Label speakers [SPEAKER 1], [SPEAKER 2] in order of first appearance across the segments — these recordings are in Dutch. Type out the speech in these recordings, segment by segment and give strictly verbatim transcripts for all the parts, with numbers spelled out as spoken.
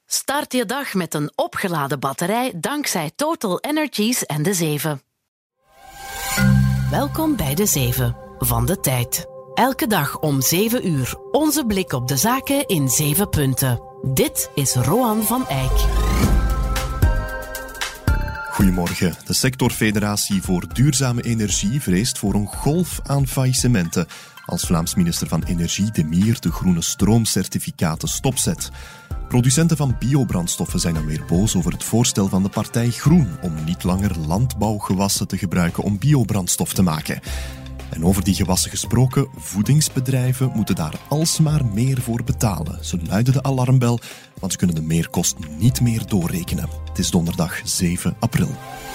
[SPEAKER 1] Start je dag met een opgeladen batterij dankzij Total Energies en de zeven. Welkom bij de zeven van de tijd. Elke dag om zeven uur onze blik op de zaken in zeven punten. Dit is Roan van Eyck.
[SPEAKER 2] Goedemorgen. De sectorfederatie voor duurzame energie vreest voor een golf aan faillissementen als Vlaams minister van Energie De Mier de groene stroomcertificaten stopzet. Producenten van biobrandstoffen zijn dan weer boos over het voorstel van de partij Groen om niet langer landbouwgewassen te gebruiken om biobrandstof te maken. En over die gewassen gesproken, voedingsbedrijven moeten daar alsmaar meer voor betalen. Ze luiden de alarmbel, want ze kunnen de meerkost niet meer doorrekenen. Het is donderdag zeven april.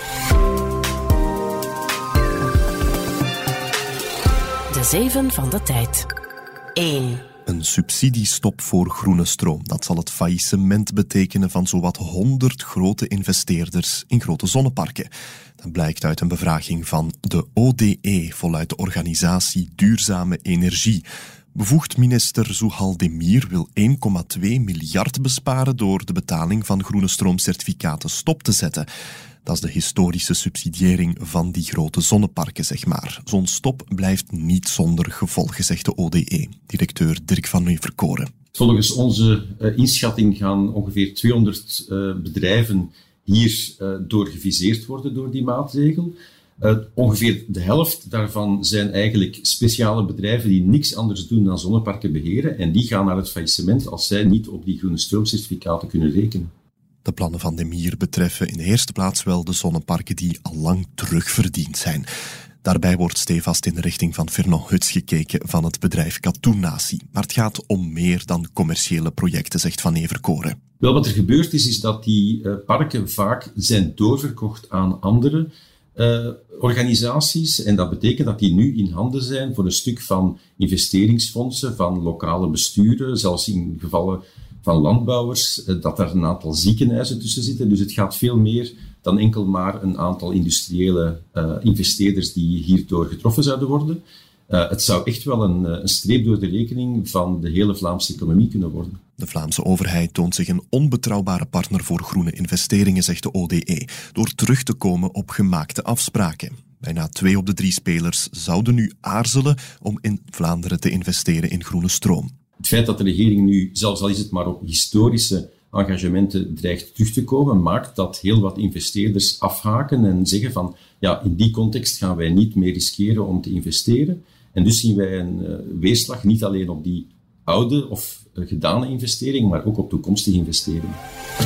[SPEAKER 1] De zeven van de tijd. één.
[SPEAKER 2] Een subsidiestop voor groene stroom. Dat zal het faillissement betekenen van zowat honderd grote investeerders in grote zonneparken. Dat blijkt uit een bevraging van de O D E, voluit de organisatie Duurzame Energie. Bevoegd minister Zuhal De Mier wil één komma twee miljard besparen door de betaling van groene stroomcertificaten stop te zetten. Dat is de historische subsidiëring van die grote zonneparken, zeg maar. Zo'n stop blijft niet zonder gevolgen, zegt de O D E. Directeur Dirk van Nieuwverkoren.
[SPEAKER 3] Volgens onze uh, inschatting gaan ongeveer tweehonderd uh, bedrijven hier uh, door geviseerd worden door die maatregel. Uh, ongeveer de helft daarvan zijn eigenlijk speciale bedrijven die niks anders doen dan zonneparken beheren. En die gaan naar het faillissement als zij niet op die groene stroomcertificaten kunnen rekenen.
[SPEAKER 2] De plannen van De Mier betreffen in de eerste plaats wel de zonneparken die al lang terugverdiend zijn. Daarbij wordt stevast in de richting van Fernand Huts gekeken van het bedrijf Katoennatie. Maar het gaat om meer dan commerciële projecten, zegt Van Nieuwverkoren.
[SPEAKER 3] Wel, wat er gebeurd is, is dat die uh, parken vaak zijn doorverkocht aan andere uh, organisaties. En dat betekent dat die nu in handen zijn voor een stuk van investeringsfondsen, van lokale besturen, zelfs in gevallen van landbouwers, dat daar een aantal ziekenhuizen tussen zitten. Dus het gaat veel meer dan enkel maar een aantal industriële uh, investeerders die hierdoor getroffen zouden worden. Uh, het zou echt wel een, een streep door de rekening van de hele Vlaamse economie kunnen worden.
[SPEAKER 2] De Vlaamse overheid toont zich een onbetrouwbare partner voor groene investeringen, zegt de O D E, door terug te komen op gemaakte afspraken. Bijna twee op de drie spelers zouden nu aarzelen om in Vlaanderen te investeren in groene stroom.
[SPEAKER 3] Het feit dat de regering nu, zelfs al is het maar op historische engagementen, dreigt terug te komen, maakt dat heel wat investeerders afhaken en zeggen van, ja, in die context gaan wij niet meer riskeren om te investeren. En dus zien wij een uh, weerslag niet alleen op die oude of uh, gedane investeringen, maar ook op toekomstige investeringen.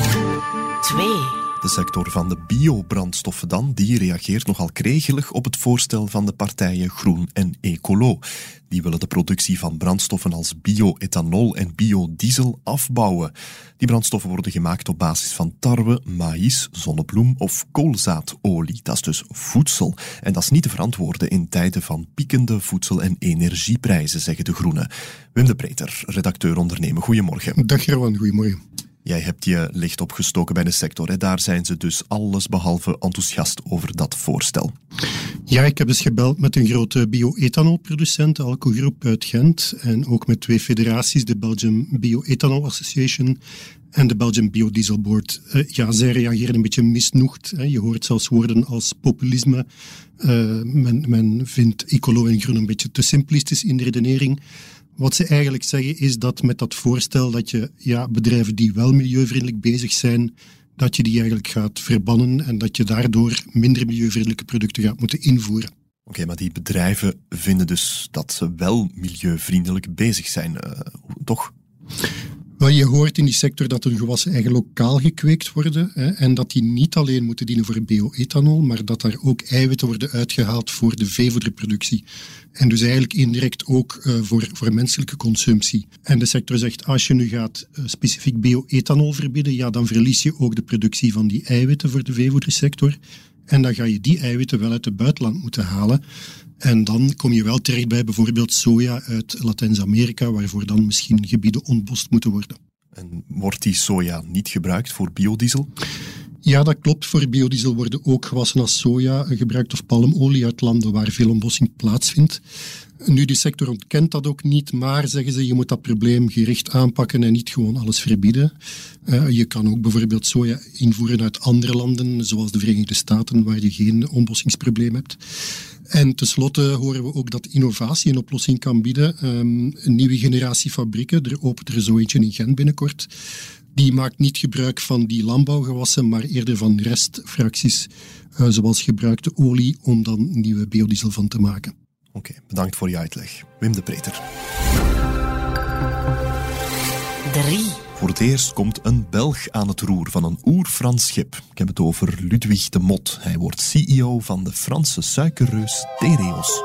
[SPEAKER 1] twee.
[SPEAKER 2] De sector van de biobrandstoffen dan, die reageert nogal kregelig op het voorstel van de partijen Groen en Ecolo. Die willen de productie van brandstoffen als bio-ethanol en biodiesel afbouwen. Die brandstoffen worden gemaakt op basis van tarwe, maïs, zonnebloem of koolzaadolie. Dat is dus voedsel. En dat is niet te verantwoorden in tijden van piekende voedsel- en energieprijzen, zeggen de Groenen. Wim de Preter, redacteur ondernemen. Goedemorgen.
[SPEAKER 4] Dag Rowan, goedemorgen.
[SPEAKER 2] Jij hebt je licht opgestoken bij de sector. Hè? Daar zijn ze dus allesbehalve enthousiast over dat voorstel.
[SPEAKER 4] Ja, ik heb dus gebeld met een grote bio-ethanolproducent, Alco-groep uit Gent, en ook met twee federaties, de Belgium Bioethanol Association en de Belgium Biodiesel Board. Uh, ja, zij reageren een beetje misnoegd. Hè. Je hoort zelfs woorden als populisme. Uh, men, men vindt Ecolo en Groen een beetje te simplistisch in de redenering. Wat ze eigenlijk zeggen is dat met dat voorstel dat je ja, bedrijven die wel milieuvriendelijk bezig zijn, dat je die eigenlijk gaat verbannen en dat je daardoor minder milieuvriendelijke producten gaat moeten invoeren.
[SPEAKER 2] Oké, okay, maar die bedrijven vinden dus dat ze wel milieuvriendelijk bezig zijn, uh, toch?
[SPEAKER 4] Wel, je hoort in die sector dat hun gewassen eigenlijk lokaal gekweekt worden hè, en dat die niet alleen moeten dienen voor bio-ethanol, maar dat daar ook eiwitten worden uitgehaald voor de veevoederproductie. En dus eigenlijk indirect ook uh, voor, voor menselijke consumptie. En de sector zegt, als je nu gaat uh, specifiek bio-ethanol verbieden, ja, dan verlies je ook de productie van die eiwitten voor de veevoedersector. En dan ga je die eiwitten wel uit het buitenland moeten halen. En dan kom je wel terecht bij bijvoorbeeld soja uit Latijns-Amerika, waarvoor dan misschien gebieden ontbost moeten worden.
[SPEAKER 2] En wordt die soja niet gebruikt voor biodiesel?
[SPEAKER 4] Ja, dat klopt. Voor biodiesel worden ook gewassen als soja gebruikt of palmolie uit landen waar veel ontbossing plaatsvindt. Nu, die sector ontkent dat ook niet, maar zeggen ze, je moet dat probleem gericht aanpakken en niet gewoon alles verbieden. Uh, je kan ook bijvoorbeeld soja invoeren uit andere landen, zoals de Verenigde Staten, waar je geen ontbossingsprobleem hebt. En tenslotte horen we ook dat innovatie een oplossing kan bieden. Um, een nieuwe generatie fabrieken, er opent er zo eentje in Gent binnenkort. Die maakt niet gebruik van die landbouwgewassen, maar eerder van restfracties, uh, zoals gebruikte olie, om dan nieuwe biodiesel van te maken.
[SPEAKER 2] Oké, okay, bedankt voor je uitleg. Wim de Preter.
[SPEAKER 1] drie.
[SPEAKER 2] Voor het eerst komt een Belg aan het roer van een oer-Frans schip. Ik heb het over Ludwig de Mot. Hij wordt C E O van de Franse suikerreus Tereos.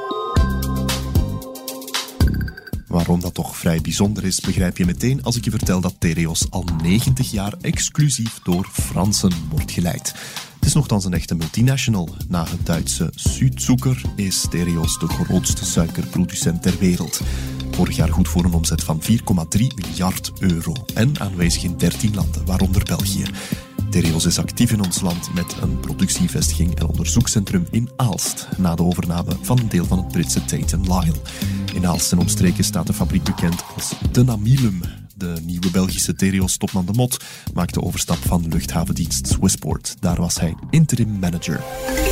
[SPEAKER 2] Waarom dat toch vrij bijzonder is, begrijp je meteen als ik je vertel dat Tereos al negentig jaar exclusief door Fransen wordt geleid. Het is nogthans een echte multinational. Na het Duitse Südzucker is Tereos de grootste suikerproducent ter wereld. Vorig jaar goed voor een omzet van vier komma drie miljard euro. En aanwezig in dertien landen, waaronder België. Tereos is actief in ons land met een productievestiging en onderzoekscentrum in Aalst, na de overname van een deel van het Britse Tate and Lyle. In Aalst en omstreken staat de fabriek bekend als de Namilum. De nieuwe Belgische Tereos-topman de Mot maakte de overstap van luchthavendienst Swissport. Daar was hij interim manager.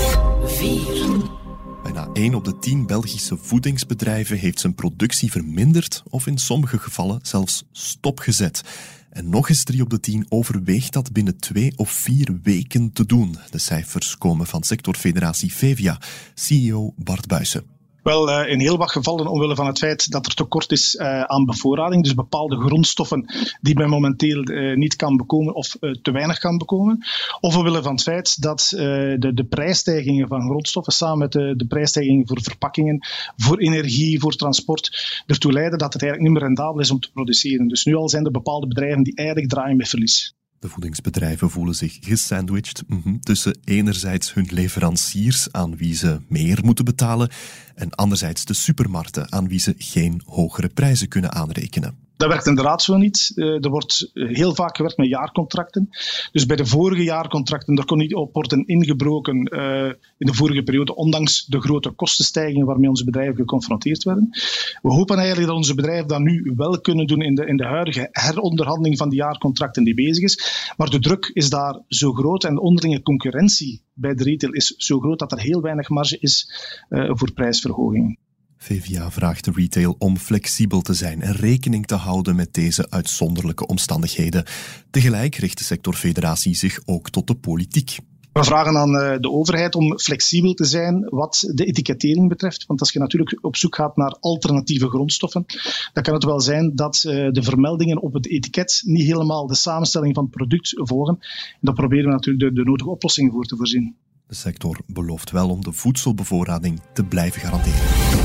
[SPEAKER 1] vier.
[SPEAKER 2] Bijna één op de tien Belgische voedingsbedrijven heeft zijn productie verminderd of in sommige gevallen zelfs stopgezet. En nog eens drie op de tien overweegt dat binnen twee of vier weken te doen. De cijfers komen van sectorfederatie Fevia. C E O Bart Buijsen.
[SPEAKER 5] Wel, uh, in heel wat gevallen omwille van het feit dat er tekort is uh, aan bevoorrading, dus bepaalde grondstoffen die men momenteel uh, niet kan bekomen of uh, te weinig kan bekomen. Of omwille van het feit dat uh, de, de prijsstijgingen van grondstoffen samen met de, de prijsstijgingen voor verpakkingen, voor energie, voor transport, ertoe leiden dat het eigenlijk niet meer rendabel is om te produceren. Dus nu al zijn er bepaalde bedrijven die eigenlijk draaien met verlies.
[SPEAKER 2] De voedingsbedrijven voelen zich gesandwiched mm-hmm, tussen enerzijds hun leveranciers aan wie ze meer moeten betalen en anderzijds de supermarkten aan wie ze geen hogere prijzen kunnen aanrekenen.
[SPEAKER 5] Dat werkt inderdaad zo niet. Uh, er wordt heel vaak gewerkt met jaarcontracten. Dus bij de vorige jaarcontracten, daar kon niet op worden ingebroken uh, in de vorige periode, ondanks de grote kostenstijgingen waarmee onze bedrijven geconfronteerd werden. We hopen eigenlijk dat onze bedrijven dat nu wel kunnen doen in de, in de huidige heronderhandeling van die jaarcontracten die bezig is. Maar de druk is daar zo groot en de onderlinge concurrentie bij de retail is zo groot dat er heel weinig marge is uh, voor prijsverhogingen.
[SPEAKER 2] Fevia vraagt de retail om flexibel te zijn en rekening te houden met deze uitzonderlijke omstandigheden. Tegelijk richt de sectorfederatie zich ook tot de politiek.
[SPEAKER 5] We vragen aan de overheid om flexibel te zijn wat de etikettering betreft. Want als je natuurlijk op zoek gaat naar alternatieve grondstoffen, dan kan het wel zijn dat de vermeldingen op het etiket niet helemaal de samenstelling van het product volgen. En daar proberen we natuurlijk de, de nodige oplossingen voor te voorzien.
[SPEAKER 2] De sector belooft wel om de voedselbevoorrading te blijven garanderen.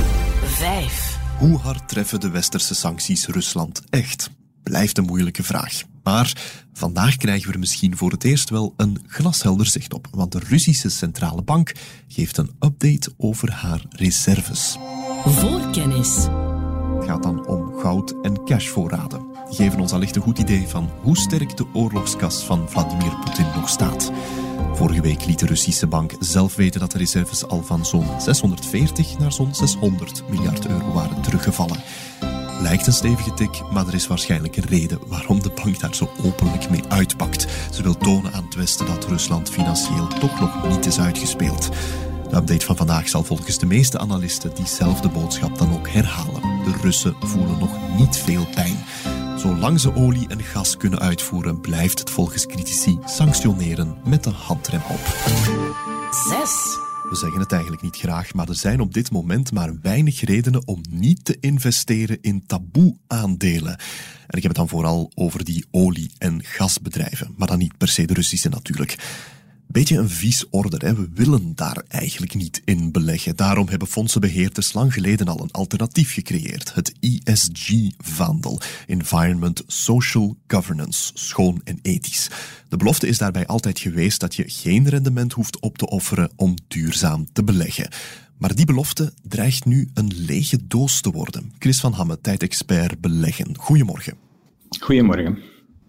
[SPEAKER 1] vijf.
[SPEAKER 2] Hoe hard treffen de westerse sancties Rusland echt? Blijft een moeilijke vraag. Maar vandaag krijgen we er misschien voor het eerst wel een glashelder zicht op, want de Russische Centrale Bank geeft een update over haar reserves.
[SPEAKER 1] Voorkennis.
[SPEAKER 2] Het gaat dan om goud- en cashvoorraden. Die geven ons allicht een goed idee van hoe sterk de oorlogskas van Vladimir Poetin nog staat. Vorige week liet de Russische bank zelf weten dat de reserves al van zo'n zeshonderdveertig naar zo'n zeshonderd miljard euro waren teruggevallen. Lijkt een stevige tik, maar er is waarschijnlijk een reden waarom de bank daar zo openlijk mee uitpakt. Ze wil tonen aan het Westen dat Rusland financieel toch nog niet is uitgespeeld. De update van vandaag zal volgens de meeste analisten diezelfde boodschap dan ook herhalen. De Russen voelen nog niet veel pijn. Zolang ze olie en gas kunnen uitvoeren, blijft het volgens critici sanctioneren met de handrem op.
[SPEAKER 1] zes.
[SPEAKER 2] We zeggen het eigenlijk niet graag, maar er zijn op dit moment maar weinig redenen om niet te investeren in taboe-aandelen. En ik heb het dan vooral over die olie- en gasbedrijven, maar dan niet per se de Russische natuurlijk. Beetje een vies order, hè? We willen daar eigenlijk niet in beleggen. Daarom hebben fondsenbeheerders lang geleden al een alternatief gecreëerd. Het E S G-vaandel. Environment, Social Governance. Schoon en ethisch. De belofte is daarbij altijd geweest dat je geen rendement hoeft op te offeren om duurzaam te beleggen. Maar die belofte dreigt nu een lege doos te worden. Chris van Hamme, tijdexpert beleggen. Goedemorgen.
[SPEAKER 6] Goedemorgen.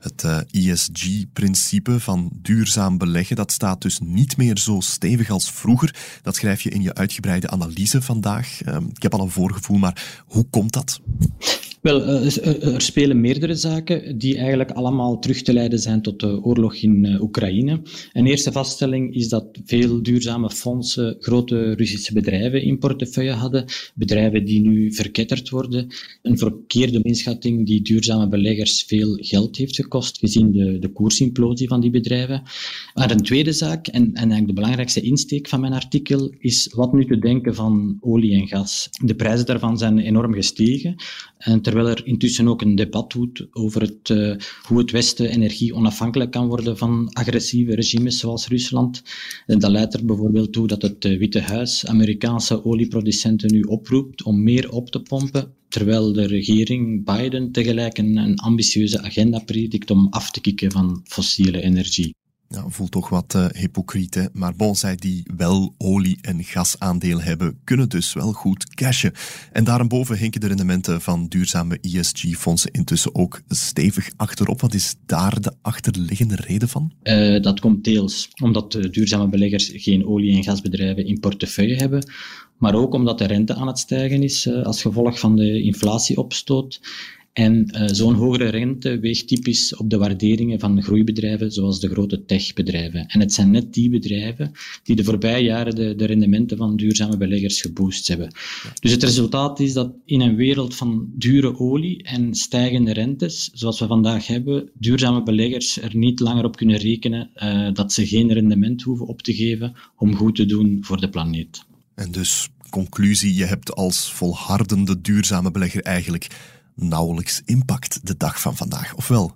[SPEAKER 2] Het uh, E S G-principe van duurzaam beleggen, dat staat dus niet meer zo stevig als vroeger. Dat schrijf je in je uitgebreide analyse vandaag. Uh, ik heb al een voorgevoel, maar hoe komt dat?
[SPEAKER 6] Wel, er spelen meerdere zaken die eigenlijk allemaal terug te leiden zijn tot de oorlog in Oekraïne. Een eerste vaststelling is dat veel duurzame fondsen grote Russische bedrijven in portefeuille hadden. Bedrijven die nu verketterd worden. Een verkeerde inschatting die duurzame beleggers veel geld heeft gekost, gezien de, de koersimplosie van die bedrijven. Maar een tweede zaak, en, en eigenlijk de belangrijkste insteek van mijn artikel, is wat nu te denken van olie en gas. De prijzen daarvan zijn enorm gestegen. En terwijl er intussen ook een debat woedt over het, uh, hoe het Westen energie onafhankelijk kan worden van agressieve regimes zoals Rusland. En dat leidt er bijvoorbeeld toe dat het uh, Witte Huis Amerikaanse olieproducenten nu oproept om meer op te pompen, terwijl de regering Biden tegelijk een, een ambitieuze agenda predikt om af te kicken van fossiele energie.
[SPEAKER 2] Ja, voelt toch wat uh, hypocriet, hè? Maar bon, zij die wel olie- en gasaandeel hebben, kunnen dus wel goed cashen. En daarboven hinken de rendementen van duurzame E S G-fondsen intussen ook stevig achterop. Wat is daar de achterliggende reden van?
[SPEAKER 6] Uh, dat komt deels omdat de duurzame beleggers geen olie- en gasbedrijven in portefeuille hebben, maar ook omdat de rente aan het stijgen is uh, als gevolg van de inflatieopstoot. En uh, zo'n hogere rente weegt typisch op de waarderingen van groeibedrijven zoals de grote techbedrijven. En het zijn net die bedrijven die de voorbije jaren de, de rendementen van duurzame beleggers geboost hebben. Ja. Dus het resultaat is dat in een wereld van dure olie en stijgende rentes, zoals we vandaag hebben, duurzame beleggers er niet langer op kunnen rekenen uh, dat ze geen rendement hoeven op te geven om goed te doen voor de planeet.
[SPEAKER 2] En dus, conclusie, je hebt als volhardende duurzame belegger eigenlijk nauwelijks impact de dag van vandaag, of wel?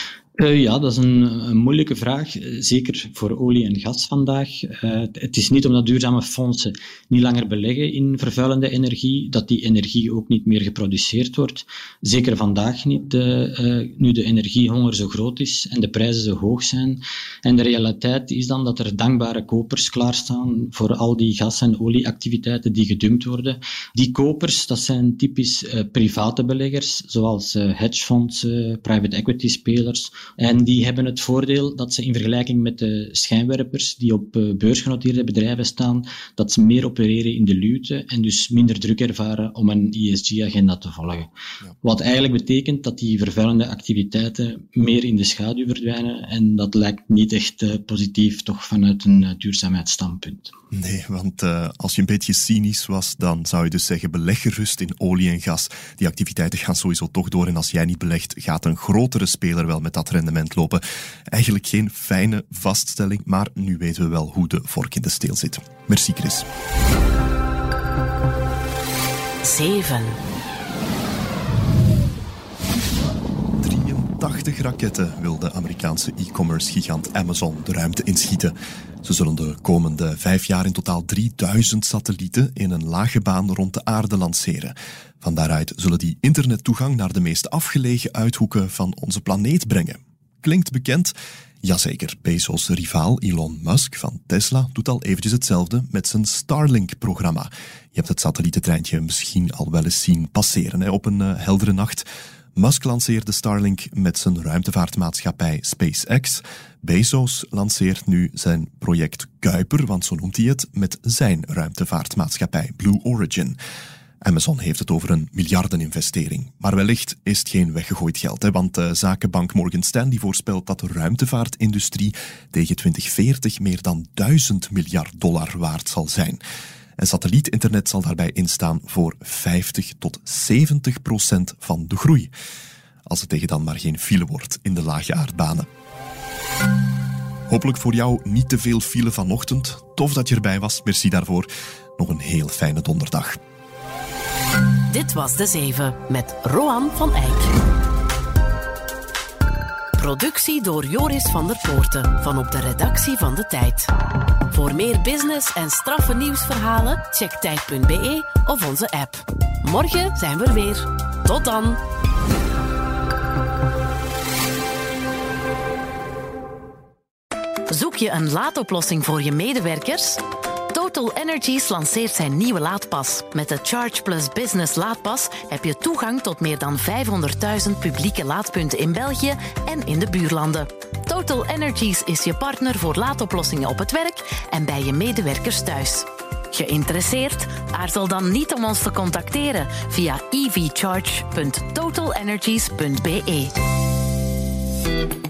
[SPEAKER 6] Uh, ja, dat is een, een moeilijke vraag, zeker voor olie en gas vandaag. Uh, het is niet omdat duurzame fondsen niet langer beleggen in vervuilende energie, dat die energie ook niet meer geproduceerd wordt. Zeker vandaag niet, uh, uh, nu de energiehonger zo groot is en de prijzen zo hoog zijn. En de realiteit is dan dat er dankbare kopers klaarstaan voor al die gas- en olieactiviteiten die gedumpt worden. Die kopers, dat zijn typisch uh, private beleggers, zoals uh, hedgefondsen, private equity spelers. En die hebben het voordeel dat ze in vergelijking met de schijnwerpers die op beursgenoteerde bedrijven staan, dat ze meer opereren in de luwte en dus minder druk ervaren om een E S G-agenda te volgen. Ja. Wat eigenlijk betekent dat die vervuilende activiteiten meer in de schaduw verdwijnen en dat lijkt niet echt uh, positief, toch vanuit een uh, duurzaamheidsstandpunt.
[SPEAKER 2] Nee, want uh, als je een beetje cynisch was, dan zou je dus zeggen, beleg gerust in olie en gas. Die activiteiten gaan sowieso toch door en als jij niet belegt, gaat een grotere speler wel met dat rendement lopen. Eigenlijk geen fijne vaststelling, maar nu weten we wel hoe de vork in de steel zit. Merci, Chris.
[SPEAKER 1] zeven.
[SPEAKER 2] drieëntachtig raketten wil de Amerikaanse e-commerce gigant Amazon de ruimte inschieten. Ze zullen de komende vijf jaar in totaal drieduizend satellieten in een lage baan rond de aarde lanceren. Van daaruit zullen die internettoegang naar de meest afgelegen uithoeken van onze planeet brengen. Klinkt bekend? Jazeker, Bezos' rivaal Elon Musk van Tesla doet al eventjes hetzelfde met zijn Starlink-programma. Je hebt het satellietentreintje misschien al wel eens zien passeren hè, op een uh, heldere nacht. Musk lanceerde Starlink met zijn ruimtevaartmaatschappij SpaceX. Bezos lanceert nu zijn project Kuiper, want zo noemt hij het, met zijn ruimtevaartmaatschappij Blue Origin. Amazon heeft het over een miljardeninvestering. Maar wellicht is het geen weggegooid geld, hè, want de zakenbank Morgan Stanley voorspelt dat de ruimtevaartindustrie tegen twintig veertig meer dan duizend miljard dollar waard zal zijn. En satellietinternet zal daarbij instaan voor vijftig tot zeventig procent van de groei. Als het tegen dan maar geen file wordt in de lage aardbanen. Hopelijk voor jou niet te veel file vanochtend. Tof dat je erbij was, merci daarvoor. Nog een heel fijne donderdag.
[SPEAKER 1] Dit was De Zeven met Roan van Eyck. Productie door Joris van der Poorten van op de redactie van De Tijd. Voor meer business en straffe nieuwsverhalen check tijd punt b e of onze app. Morgen zijn we er weer. Tot dan. Zoek je een laadoplossing voor je medewerkers? Total Energies lanceert zijn nieuwe laadpas. Met de Charge Plus Business laadpas heb je toegang tot meer dan vijfhonderdduizend publieke laadpunten in België en in de buurlanden. Total Energies is je partner voor laadoplossingen op het werk en bij je medewerkers thuis. Geïnteresseerd? Aarzel dan niet om ons te contacteren via e v charge punt total energies punt b e.